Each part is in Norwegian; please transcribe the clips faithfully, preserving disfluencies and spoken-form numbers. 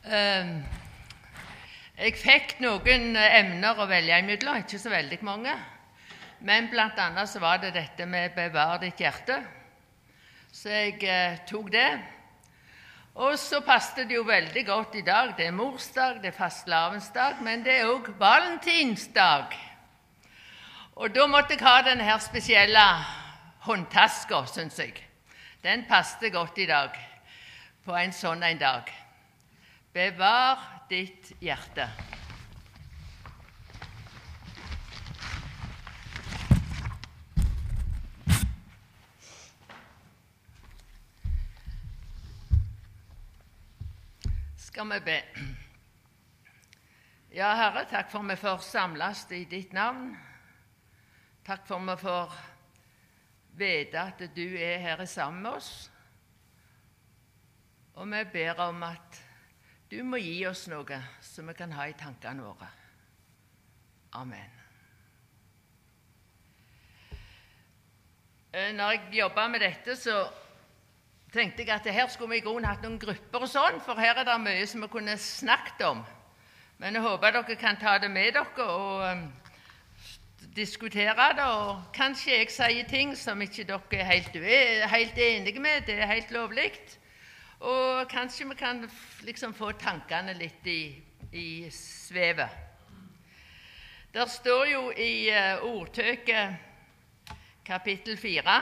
Um, jeg fikk noen emner å velge imellom, ikke så veldig mange, men blant annet så var det dette med bevar ditt hjerte. Så jeg eh, tok det. Og så passet det jo veldig godt i dag. Det er morsdag, det er fastelavnsdag, men det er også valentinsdag. Og da måtte jeg ha denne her spesielle håndtaska, synes jeg. Den passet godt i dag, på en sånn en dag. Bevar ditt hjerte. Skal vi be. Ja, Herre, takk for vi får samles i ditt navn. Takk for vi får vite at du er her sammen med oss. Og vi ber om at du må gi oss noe som vi kan ha i tankene våre. Amen. Når jeg jobbet med dette, så tenkte jeg at her skulle vi i grunnen hatt noen grupper og sånn, for her er det mye som vi kunne snakket om. Men jeg håper dere kan ta det med dere og um, diskutere det, og kanskje jeg sier ting som ikke dere er helt, helt enige med, det er helt lovligt. Og kanskje vi kan liksom få tankene litt i, i svevet. Der står jo i uh, ordtøket kapittel fire: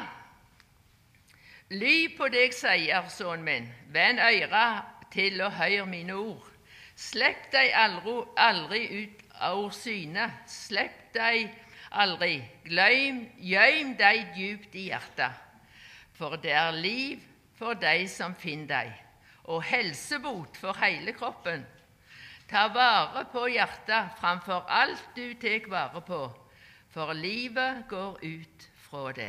Ly på det jeg sier, sønn min, vend øyra til å høre mine ord. Slipp deg aldri, aldri ut av syne, slipp deg aldri, glem, gjem deg djupt i hjertet, for det er liv for deg som finner deg, og helsebot for hele kroppen. Ta vare på hjertet framfor alt du tek vare på, for livet går ut fra det.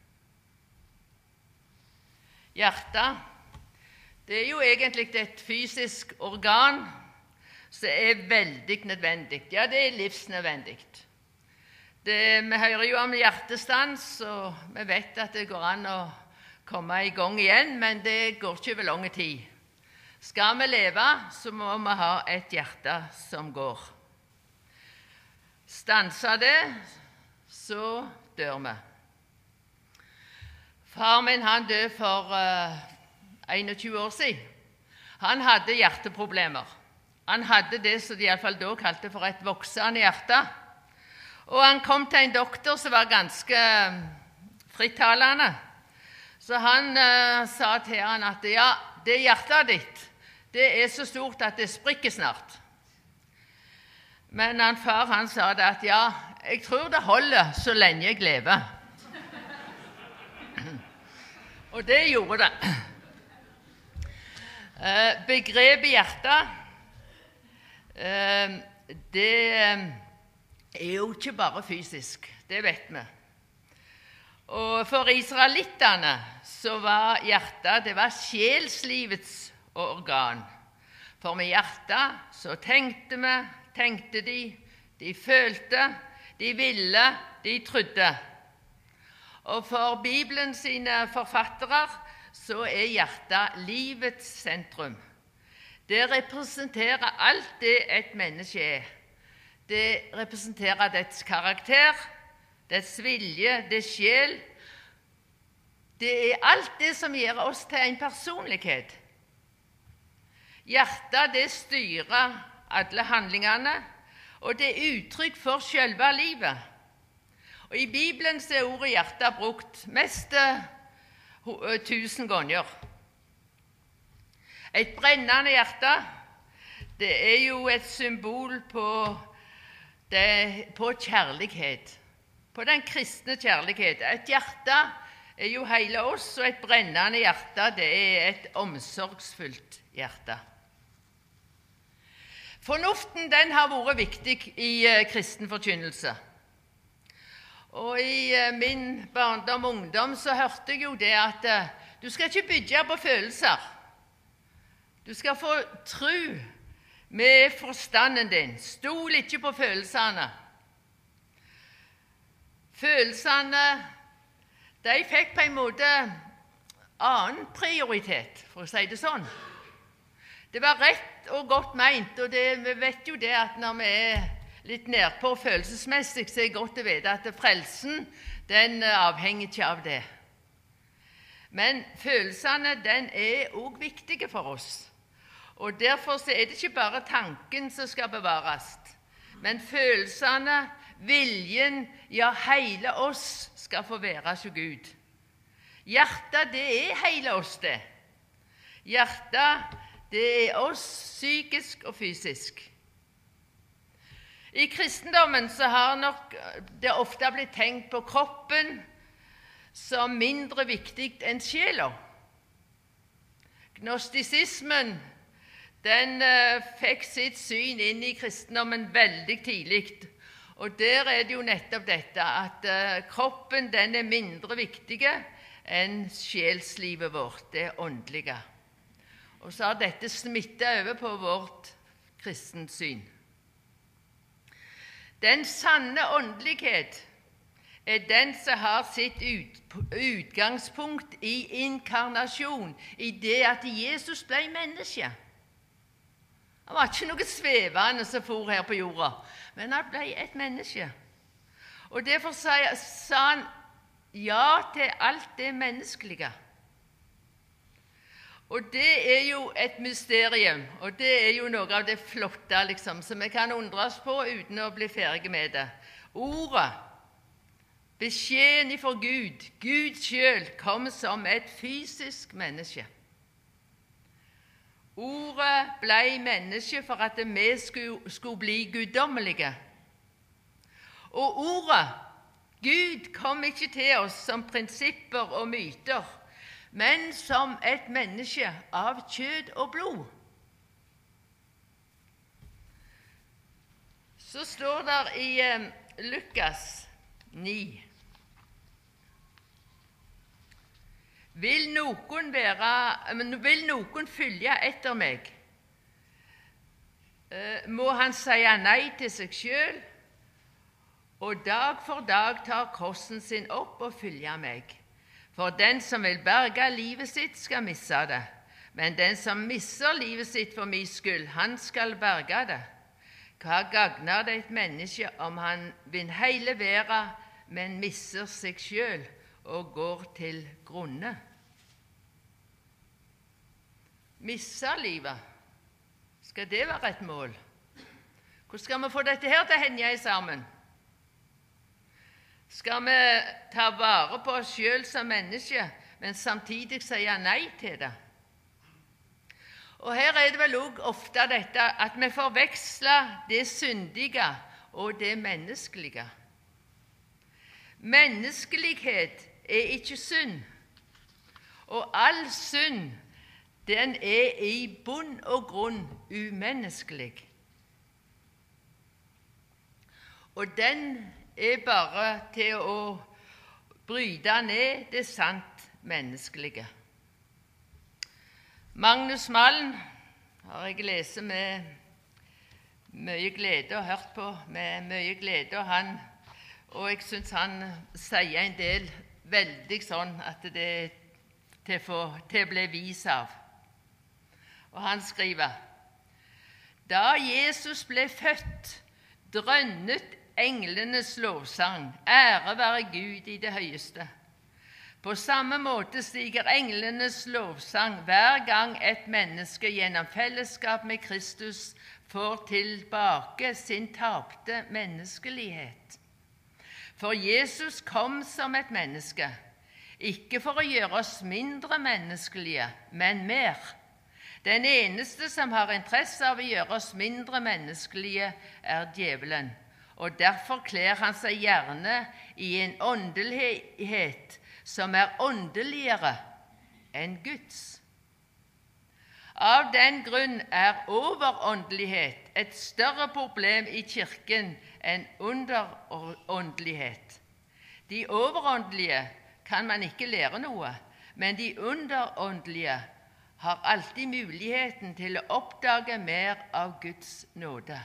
Hjertet, det er jo egentlig et fysisk organ som er veldig nødvendig. Ja, det er livsnødvendig. Det, vi hører jo om hjertestans, og vi vet at det går an å komme i gang igjen, men det går ikke over lang tid. Skal vi leve, så må vi ha et hjerte som går. Stanser det, så dør vi. Far min, han døde for uh, enogtjue år siden. Han hadde hjerteproblemer. Han hadde det som de i alle fall da kalte for et voksende hjerte. Og han kom til en doktor som var ganske frittalende. Så han uh, sa til han at ja, det hjertet ditt, det er så stort at det sprikker snart. Men han far han sa det at ja, jeg tror det holder så lenge jeg lever. Og det gjorde det. Uh, begrepet hjerte, uh, det uh, er jo ikke bare fysisk, det vet vi. Og for israelittene så var hjertet, det var sjelslivets organ. For med hjertet så tenkte vi, tenkte de, de følte, de ville, de trodde. Og for Bibelen sine forfattere så er hjertet livets sentrum. Det representerer alt det et menneske er. Det representerer dets karakter, dets vilje, dets sjel. Det er alt det som gjør oss til en personlighet. Hjertet, det styrer alle handlingene, og det er uttrykk for selve livet. Og i Bibelen så er ordet hjerte brukt mest tusen ganger. Et brennende hjerte, det er jo et symbol på, det, på kjærlighet. På den kristne kjærlighet. Et hjerte er jo hele oss, og et brennende hjerte, det er et omsorgsfullt hjerte. Fornuften, den har vært viktig i uh, kristen forkynnelse. Og i uh, min barndom og ungdom så hørte jeg jo det at uh, du skal ikke bygge på følelser. Du skal få tro med forstanden din. Stol ikke på følelsene. Følelsene, de fikk på en måte annen prioritet, for å si det sånn. Det var rett og godt meint, og det, vi vet jo det at når vi er litt nedpå følelsesmessig, så er det godt å vite at frelsen, den avhenger ikke av det. Men følelsene, den er også viktige for oss. Og derfor så er det ikke bare tanken som skal bevares, men følelsene, viljen, ja, hele oss skal få være hos Gud. Hjertet, det er hele oss, det. Hjertet, det er oss psykisk og fysisk. I kristendommen så har nok det ofte blitt tenkt på kroppen som mindre viktig enn sjela. Gnostisismen, den uh, fikk sitt syn inn i kristendommen veldig tidlig. Og der er det jo nettopp dette, at uh, kroppen, den er mindre viktig enn sjelslivet vårt, det åndelige. Og så har dette smittet over på vårt kristensyn. Den sanne åndelighet er den som har sitt ut, utgangspunkt i inkarnasjon, i det at Jesus ble menneske. Han var ikke noe svevende som for her på jorda, men han ble et menneske. Og derfor sa, sa han ja til alt det menneskelige. Og det er jo et mysterium, og det er jo noe av det flotte liksom, som vi kan undres på uten å bli ferdig med det. Ordet, beskjeden ifra Gud, Gud selv, kom som et fysisk menneske. Ordet ble menneske for at vi skulle, skulle bli guddommelige. Og ordet, Gud, kom ikke til oss som prinsipper og myter, men som et menneske av kjød og blod. Så står det i eh, Lukas ni. Vil noen, være, vil noen følge etter meg, eh, må han si nei til seg selv, og dag for dag tar krossen sin opp og følge meg. For den som vil berge livet sitt, skal misse det. Men den som misser livet sitt for min skyld, han skal berge det. Hva gagner det et menneske om han vinner hele verden, men misser seg selv og går til grunne? Misse livet, skal det være et mål? Hvordan skal vi få dette her til å henge sammen? Skal vi ta vare på oss selv som menneske, men samtidig si nei til det? Og her er det vel også ofte dette at vi forveksler det syndige og det menneskelige. Menneskelighet er ikke synd, og all synd, den er i bunn og grunn umenneskelig. Og den er bare til å bryte ned det sant menneskelige. Magnus Malm har jeg lest med mye glede og hørt på med mye glede, og, han, og jeg synes han sier en del veldig sånn at det er til, for, til å bli vis av. Og han skriver: Da Jesus ble født, drønnet englenes lovsang, ære være Gud i det høyeste. På samme måte stiger englenes lovsang hver gang et menneske gjennom fellesskap med Kristus får tilbake sin tapte menneskelighet. For Jesus kom som et menneske, ikke for å gjøre oss mindre menneskelige, men mer. Den eneste som har interesse av å gjøre oss mindre menneskelige, er djevelen. Og derfor kler han seg gjerne i en åndelighet som er åndeligere enn Guds. Av den grunn er overåndelighet et større problem i kirken enn underåndelighet. De overåndelige kan man ikke lære noe, men de underåndelige har alltid muligheten til å oppdage mer av Guds nåde.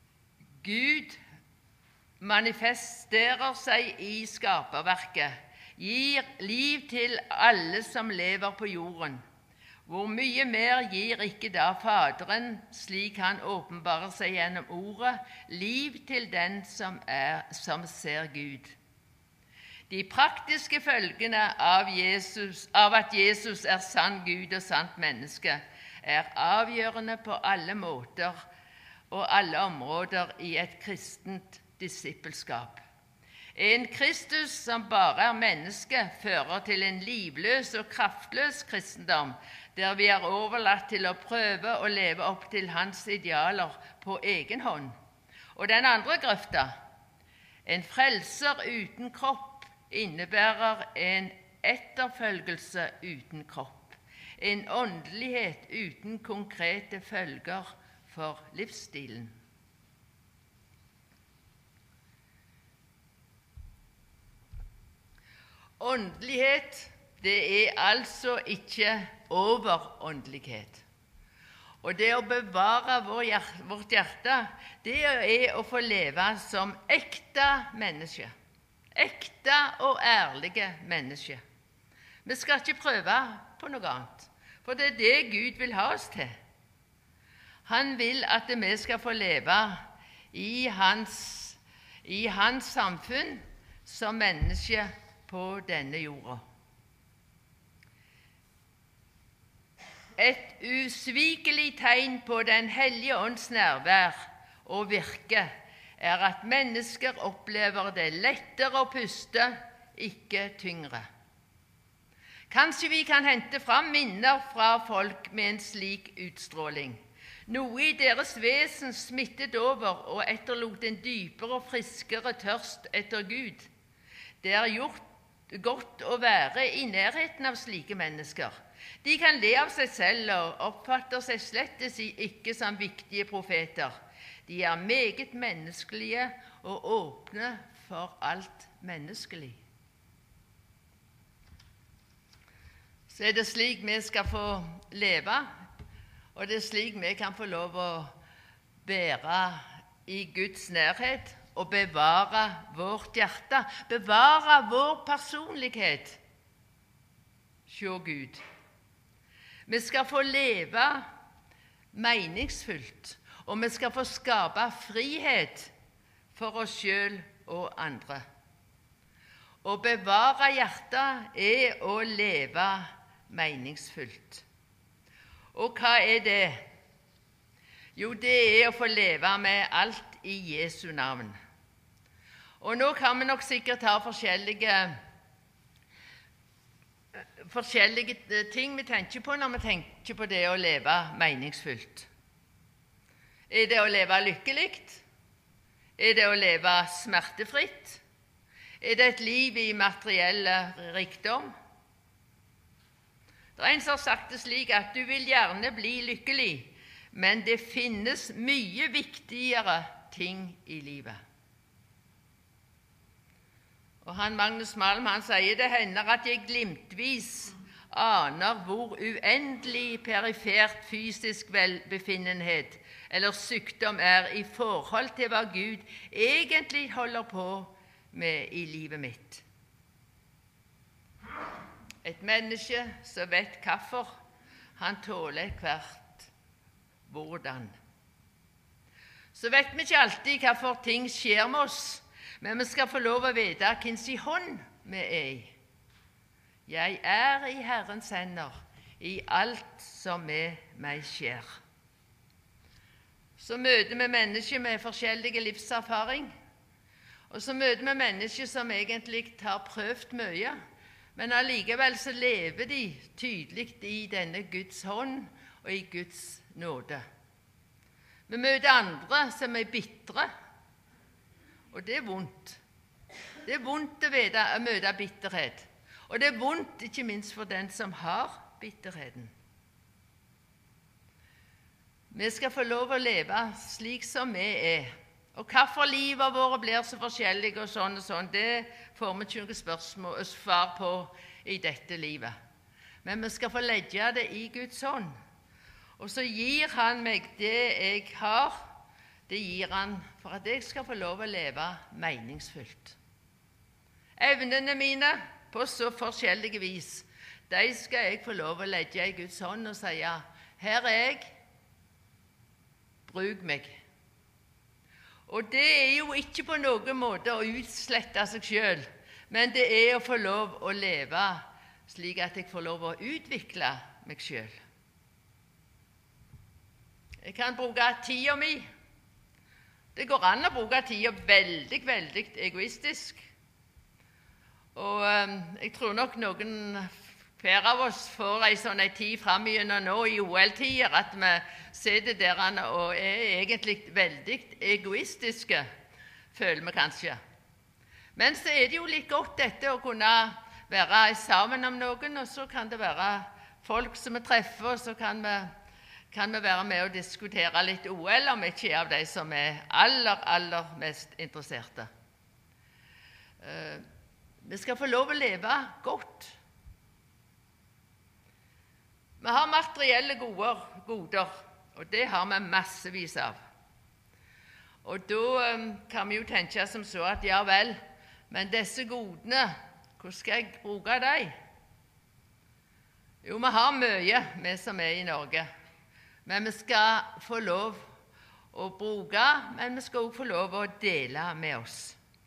Gud manifesterer seg i skaperverket gir liv til alle som lever på jorden. Hvor mye mer gir ikke da Faderen, slik han åpenbarer seg gjennom ordet, liv til den som, er, som ser Gud. De praktiske følgene av, Jesus, av at Jesus er sann Gud og sant menneske, er avgjørende på alle måter og alle områder i et kristent disippelskap. En Kristus som bare er menneske, fører til en livløs og kraftløs kristendom, der vi er overlatt til å prøve å leve opp til hans idealer på egen hånd. Og den andre grøfta, en frelser uten kropp, innebærer en etterfølgelse uten kropp, en åndelighet uten konkrete følger for livsstilen. Åndelighet, det er altså ikke overåndelighet. Og det å bevare vårt hjerte, det er å få leve som ekte mennesker. Ekte og ærlige mennesker. Vi skal ikke prøve på noe annet, for det er det Gud vil ha oss til. Han vil at vi skal få leve i hans, i hans samfunn som mennesker på denne jorda. Et usvikelig tegn på Den hellige ånds nærvær og virke er at mennesker opplever det lettere å puste, ikke tyngre. Kanskje vi kan hente fram minner fra folk med en slik utstråling. Noe i deres vesen smittet over og etterlot en dypere og friskere tørst etter Gud. Det er gjort godt å være i nærheten av slike mennesker. De kan le av seg selv og oppfatter seg slett ikke som viktige profeter. De er meget menneskelige og åpne for alt menneskelig. Så er det slik vi skal få leve, og det er slik vi kan få lov å være i Guds nærhet og bevare vårt hjerte, bevare vår personlighet. Se Gud. Vi skal få leve meningsfullt, og vi skal få skape frihet for oss selv og andre. Å bevare hjertet er å leve meningsfullt. Og hva er det? Jo, det er å få leve med alt i Jesu navn. Og nå kan vi nok sikkert ha forskjellige forskjellige ting vi tenker på når vi tenker på det å leve meningsfullt. Er det å leve lykkelig? Er det å leve smertefritt? Er det et liv i materiell rikdom? Det er en som har sagt det slik at du vil gjerne bli lykkelig, men det finnes mye viktigere ting i livet. Og han Magnus Malm, han sier det hender at jeg glimtvis aner hvor uendelig perifert fysisk velbefinnenhet eller sykdom er i forhold til hva Gud egentlig holder på med i livet mitt. Et menneske som vet hvorfor, han tåler hvert hvordan. Så vet vi ikke alltid hvorfor ting skjer med oss, men vi skal få lov å vite hvem sin hånd vi er i. Jeg er i Herrens hender i alt som med meg skjer. Så møter vi mennesker med forskjellige livserfaring, og så møter vi mennesker som egentlig har prøvd mye, men allikevel så lever de tydelig i denne Guds hånd og i Guds nåde. Vi møter andre som er bitre, og det er vondt. Det er vondt å, vite, å møte bitterhet. Og det er vondt ikke minst for den som har bitterheten. Vi skal få lov å leve slik som vi er. Og hvorfor livet våre blir så forskjellige og sånn og sånn, det får vi ikke noe spørsmål og svar på i dette livet. Men vi skal få legge det i Guds hånd. Og så gir han meg det jeg har. Det gir han for at jeg skal få lov å leve meningsfullt. Evnene mine på på så forskjellige vis, de skal jeg få lov å legge i Guds hånd og si, her er jeg, bruk meg. Og det er jo ikke på noen måte å utslette seg selv, men det er å få lov å leve slik at jeg får lov å utvikle meg selv. Jeg kan bruke tiden min. Det går an å bruke tiden veldig, veldig egoistisk. Og um, jeg tror nok noen hver av oss får en sånn en tid frem igjennom nå i O L-tider at vi sitter der og er egentlig veldig egoistiske, føler vi kanskje. Men så er det jo litt godt dette å kunne være sammen om noen, og så kan det være folk som vi treffer, og så kan vi, kan vi være med og diskutere litt O L, om ikke er av de som er aller, aller mest interesserte. Uh, vi skal få lov å leve godt. Vi har materielle goder, goder, og det har vi massevis av. Og da um, kan vi jo tenke som så at ja vel, men disse godene, hvordan skal jeg bruke dem? Jo, vi har mye, vi som er i Norge, men vi skal få lov å bruke, men vi skal også få lov å dele med oss.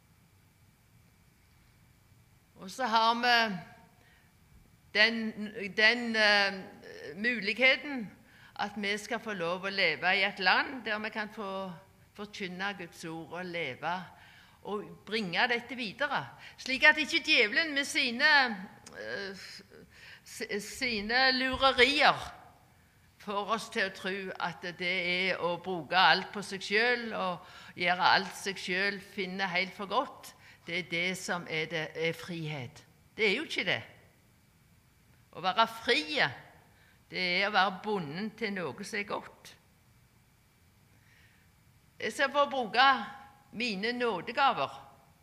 Og så har vi den, den uh, muligheten at vi skal få lov å leve i et land der vi kan få forkynne Guds ord og leve og bringe dette videre, slik at ikke djevelen med sine, uh, sine lurerier får oss til å tro at det er å bruke alt på seg selv og gjøre alt seg selv, finne helt for godt. Det er det som er, det, er frihet. Det er jo ikke det. Å være frie, det er å være bunden til noe som er godt. Jeg skal få bruke mine nådegaver.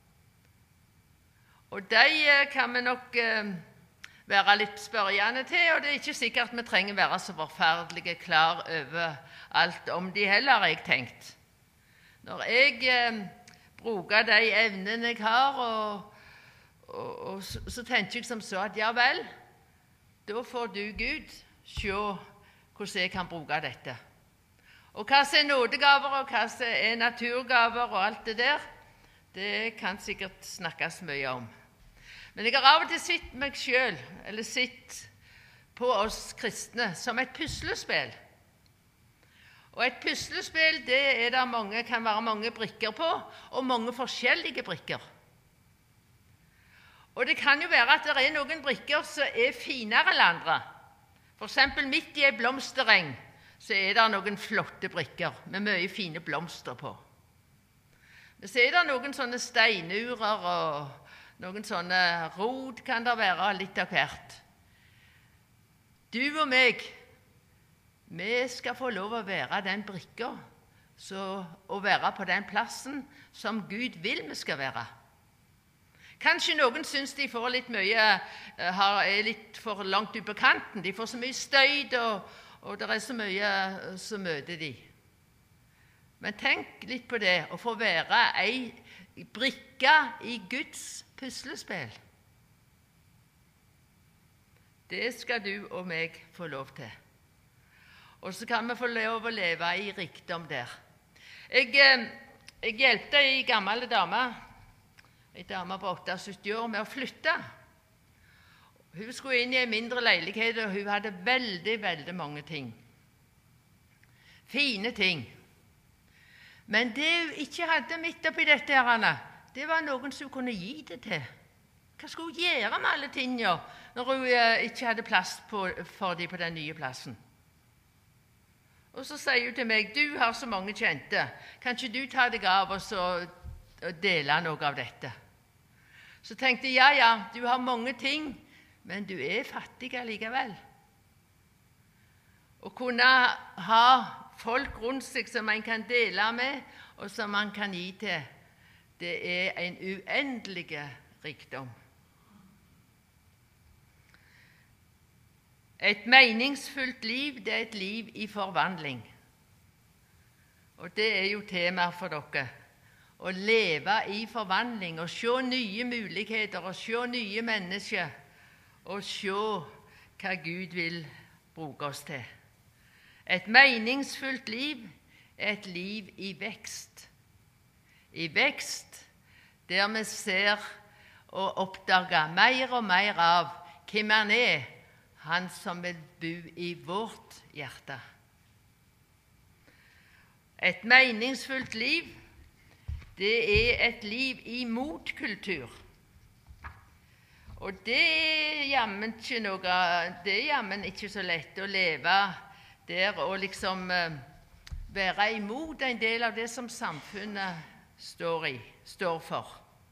Og de kan vi nok eh, være litt spørjende til, og det er ikke sikkert vi trenger være så forferdelige klar over alt om de heller, har jeg tenkt. Når jeg eh, bruker de evnene jeg har, og, og, og så, så tenker jeg som så at ja vel, da får du Gud se hvordan jeg kan bruke dette. Og hva som er nådegaver, og hva som er naturgaver, og alt det der, det kan sikkert snakkes mye om. Men jeg har av og til sett meg selv, eller sett på oss kristne, som et puslespill. Og et puslespill, det er der mange, kan være mange brikker på, og mange forskjellige brikker. Og det kan jo være at det er noen brikker som er finere enn andre. For eksempel midt i en blomstereng, så er det noen flotte brikker med mye fine blomster på. Men så er det noen sånne steinurer og noen sånne rod kan det være, litt av hvert. Du og meg, vi skal få lov å være den brikka, så å være på den plassen som Gud vil vi skal være. Kanskje noen synes de får litt mye, er litt for langt ut på kanten, de får så mye støyd, og, og det er så mye som møter de. Men tenk litt på det, å få være ei brikke i Guds puslespill. Det skal du og meg få lov til. Og så kan vi få lov å leve i rikdom der. Jeg, jeg hjelpte ei gammel dame, en dame på syttiåtte år, med å flytte. Hun skulle inn i en mindre leilighet, og hun hadde veldig, veldig mange ting. Fine ting. Men det hun ikke hadde midt oppi dette, Anna, det var noen som kunne gi det til. Hva skulle hun gjøre med alle tingene når hun ikke hadde plass på, for dem på den nye plassen? Og så sier hun til meg, du har så mange kjente, kan ikke du ta deg av og så dele noe av dette? Så tenkte jeg, ja, ja, du har mange ting, men du er fattig likevel. Å kunne ha folk rundt seg som man kan dele med, og som man kan gi til, det er en uendelig rikdom. Et meningsfullt liv, det er et liv i forvandling. Og det er jo tema for dere. å leve i forvandling og se nye muligheter og se nye mennesker og se hva Gud vil bruke oss til. Et meningsfullt liv er et liv i vekst. I vekst der vi ser og oppdager mer og mer av hvem han er, han som vil bo i vårt hjerte. Et meningsfullt liv, det er et liv i motkultur. Og det er jammen ikke noe, det er jammen ikke så lett å leve der og liksom være imot en del av det som samfunnet står i, står for.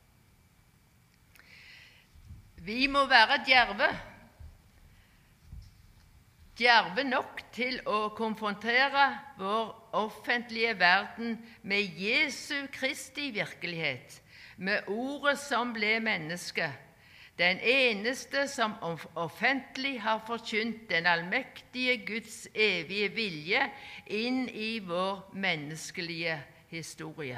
Vi må være djerve, djerve nok til å konfrontere vår offentlige verden med Jesu Kristi virkelighet, med ordet som ble menneske, den eneste som offentlig har forkynt den allmektige Guds evige vilje inn i vår menneskelige historie.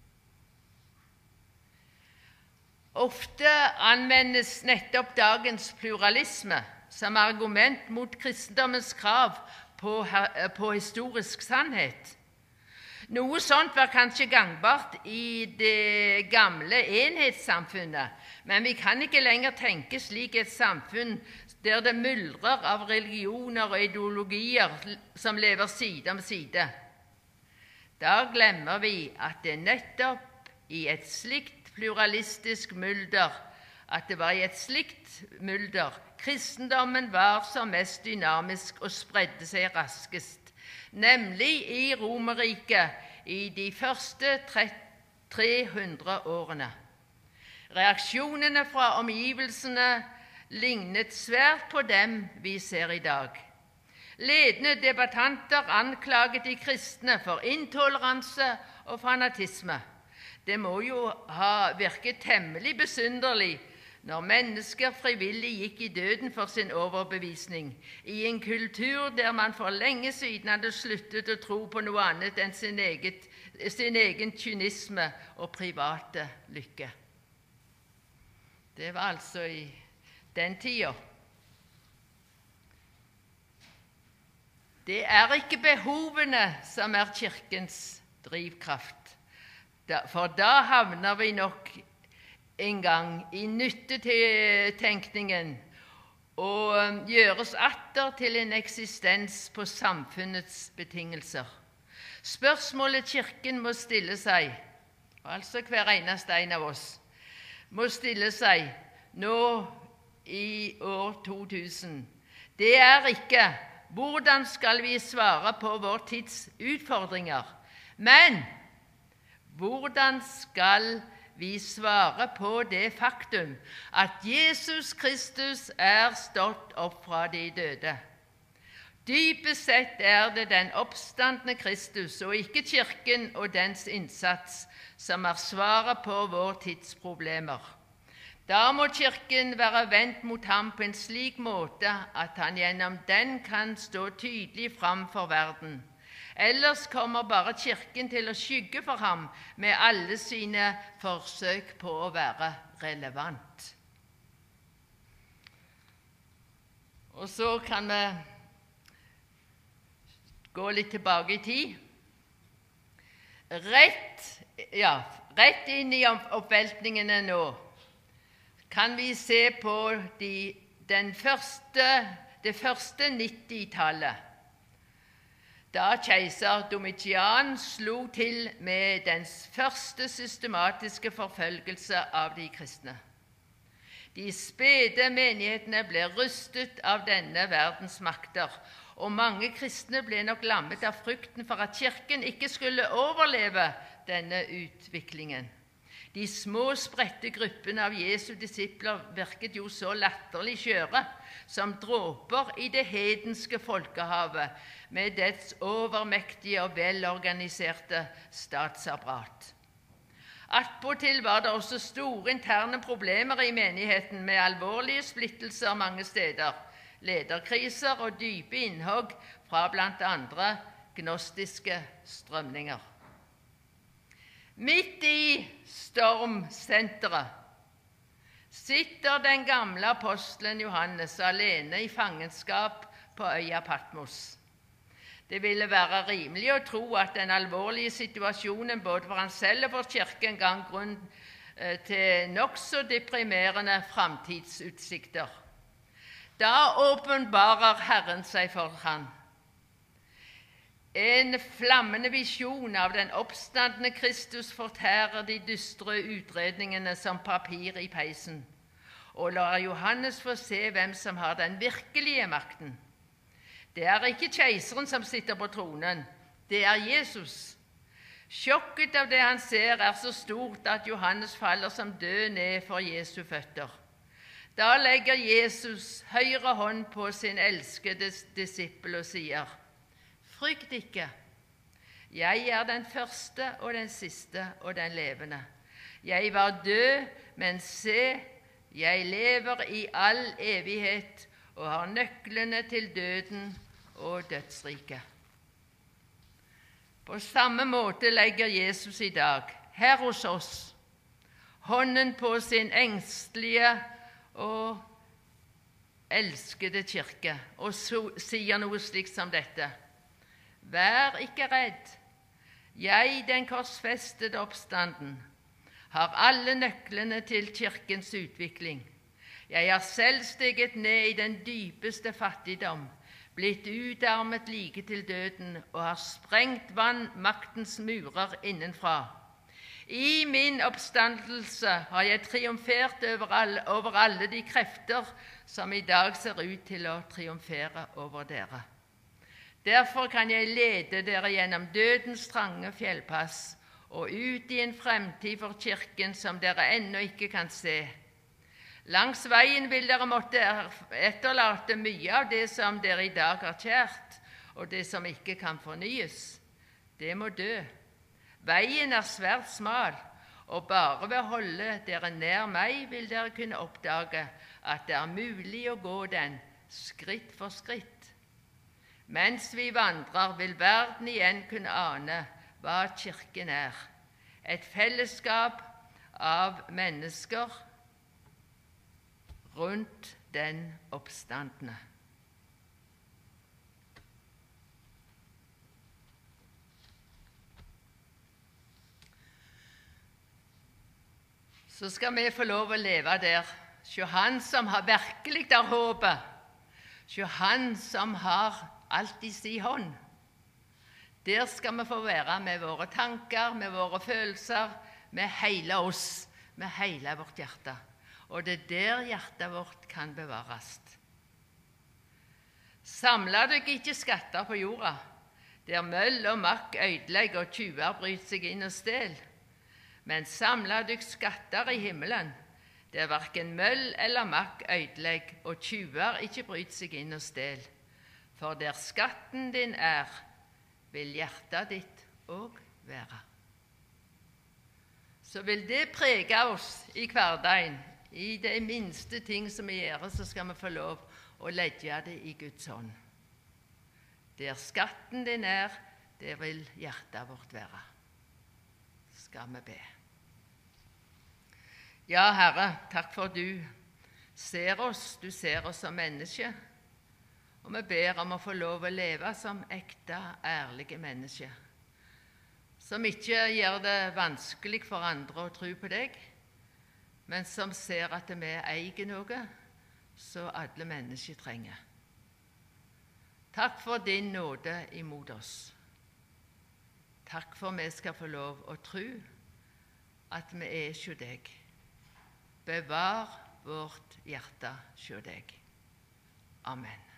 Ofte anvendes nettopp dagens pluralisme som argument mot kristendommens krav på, på historisk sannhet. Noe sånt var kanskje gangbart i det gamle enhetssamfunnet, men vi kan ikke lenger tenke slik et samfunn der det myldrer av religioner og ideologier som lever side om side. Da glemmer vi at det nettopp i et slikt pluralistisk mylder, at det var i et slikt mylder kristendommen var som mest dynamisk og spredde seg raskest, nemlig i Romerriket i de første tre hundre årene. Reaksjonene fra omgivelsene lignet svært på dem vi ser i dag. Ledende debattanter anklaget de kristne for intoleranse og fanatisme. Det må jo ha virket temmelig besynderlig når mennesker frivillig gikk i døden for sin overbevisning, i en kultur der man for lenge siden hadde sluttet å tro på noe annet enn sin, eget, sin egen kynisme og private lykke. Det var altså i den tida. Det er ikke behovene som er Kirkens drivkraft. For da havner vi nok en gang i nyttetenkningen og gjøres atter til en eksistens på samfunnets betingelser. Spørsmålet Kirken må stille seg, altså hver eneste en av oss, må stille seg nå i år to tusen. Det er ikke hvordan skal vi svare på vår tids utfordringer, men hvordan skal vi svare på det faktum at Jesus Kristus er stått opp fra de døde? Dypest sett er det den oppstandne Kristus og ikke Kirken og dens innsats som er svaret på vår tids problemer. Da må Kirken være vendt mot ham på en slik måte at han gjennom den kan stå tydelig fram for verden. Ellers kommer bare Kirken til å skygge for ham med alle sine forsøk på å være relevant. Og så kan vi gå litt tilbake i tid. Rett, ja, rett inn i oppveltningene nå kan vi se på de, den første, det første nittitallet. Da keiser Domitian slo til med dens første systematiske forfølgelse av de kristne. De spede menighetene ble rustet av denne verdens makter, og mange kristne ble nok lammet av frykten for at Kirken ikke skulle overleve denne utviklingen. De små, spredte gruppene av Jesu disipler virket jo så latterlig skjøre som dråper i det hedenske folkehavet med dets overmektige og velorganiserte statsapparat. Attpåtil var det også store interne problemer i menigheten med alvorlige splittelser mange steder, lederkriser og dype innhogg fra blant andre gnostiske strømninger. Midt i stormsenteret sitter den gamle apostelen Johannes alene i fangenskap på øya Patmos. Det ville være rimelig å tro at den alvorlige situasjonen både for han selv og for kirken ga grunn til nokså deprimerende framtidsutsikter. Da åpenbarer Herren seg for han. En flammende visjon av den oppstandende Kristus fortærer de dystre utredningene som papir i peisen, og lar Johannes få se hvem som har den virkelige makten. Det er ikke keiseren som sitter på tronen, det er Jesus. Sjokket av det han ser er så stort at Johannes faller som død ned for Jesu føtter. Da legger Jesus høyre hånd på sin elskede disippel og sier: Frykt ikke, jeg er den første og den siste og den levende. Jeg var død, men se, jeg lever i all evighet og har nøklene til døden og dødsriket. På samme måte legger Jesus i dag, her hos oss, hånden på sin engstelige og elskede kirke, og så sier noe slikt som dette: Vær ikke redd, jeg, den korsfestede oppstanden, har alle nøklene til kirkens utvikling. Jeg har selv steget ned i den dypeste fattigdom, blitt utarmet like til døden og har sprengt vannmaktens murer innenfra. I min oppstandelse har jeg triumfert over alle, over alle de krefter som i dag ser ut til å triumfere over dere. Derfor kan jeg lede dere gjennom dødens trange fjellpass og ut i en fremtid for kirken som dere ennå ikke kan se. Langs veien vil dere måtte etterlate mye av det som dere i dag har kjært, og det som ikke kan fornyes. Det må dø. Veien er svært smal, og bare ved å holde dere nær meg vil dere kunne oppdage at det er mulig å gå den skritt for skritt. Mens vi vandrer, vil verden igjen kunne ane hva kirken er. Et fellesskap av mennesker rundt den oppstandende. Så skal vi få lov å leve der. Se han som har virkelig der håpet. Se han som har alt i sin hånd. Der skal vi få være med våre tanker, med våre følelser, med hele oss, med hele vårt hjerte. Og det er der hjertet vårt kan bevares. Samla dere ikke skatter på jorda, der møll og makk ødelegger og tyver bryter seg inn og stel. Men samla dere skatter i himmelen, der hverken møll eller makk ødelegger og tyver ikke bryter seg inn og stel. For der skatten din er, vil hjertet ditt òg være. Så vil det prege oss i hverdagen. I de minste ting som vi gjør, så skal vi få lov å legge det i Guds hånd. Der skatten din er, der vil hjertet vårt være. Skal vi be. Ja, Herre, takk for du ser oss, du ser oss som mennesker. Og vi ber om å få lov å leve som ekte, ærlige mennesker, som ikke gjør det vanskelig for andre å tro på deg, men som ser at vi eier noe så alle mennesker trenger. Takk for din nåde imot oss. Takk for vi skal få lov å tro at vi er hos deg. Bevar vårt hjerte hos deg. Amen.